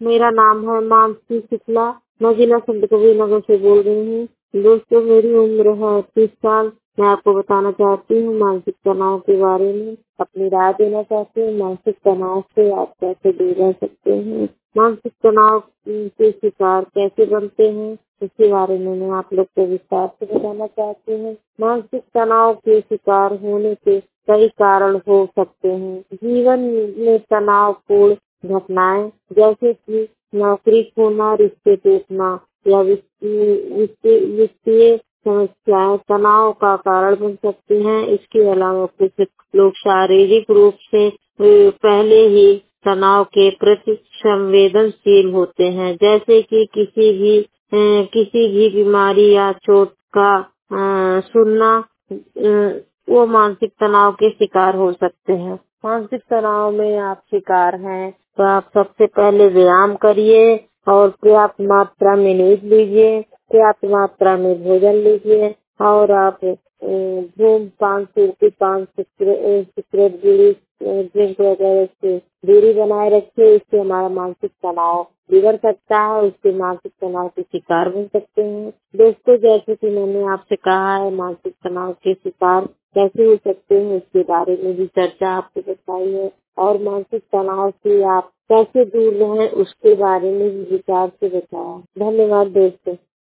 मेरा नाम है मानसी शुक्ला। मैं जिला संत कबीर नगर से बोल रही हूँ। दोस्तों, मेरी उम्र है 30 साल। मैं आपको बताना चाहती हूँ मानसिक तनाव के बारे में, अपनी राय देना चाहती हूँ। मानसिक तनाव से आप कैसे दूर रह सकते हैं, मानसिक तनाव के शिकार कैसे बनते हैं, इसके बारे में मैं आप लोग को विस्तार से बताना चाहती हूँ। मानसिक तनाव के शिकार होने के कई कारण हो सकते हैं। जीवन में तनावपूर्ण घटनाएं जैसे कि नौकरी खोना, रिश्ते टूटना या वित्तीय समस्याएं तनाव का कारण बन सकती हैं। इसके अलावा कुछ लोग शारीरिक रूप से पहले ही तनाव के प्रति संवेदनशील होते हैं, जैसे कि किसी भी बीमारी या चोट का सुनना, वो मानसिक तनाव के शिकार हो सकते हैं। मानसिक तनाव में आप शिकार हैं तो आप सबसे पहले व्यायाम करिए और पर्याप्त मात्रा में नींद लीजिए, पर्याप्त मात्रा में भोजन लीजिए और आप धूम्रपान पान सिगरेट बीड़ी ड्रिंक वगैरह से दूरी बनाए रखिए। इससे हमारा मानसिक तनाव बिगड़ सकता है, उसके मानसिक तनाव के शिकार बन सकते हैं। दोस्तों, जैसे कि मैंने आपसे कहा है मानसिक तनाव के शिकार कैसे हो सकते हैं, उसके बारे में भी चर्चा आपको बताई है और मानसिक तनाव से आप कैसे दूर रहें उसके बारे में भी विचार से बताया। धन्यवाद दोस्तों।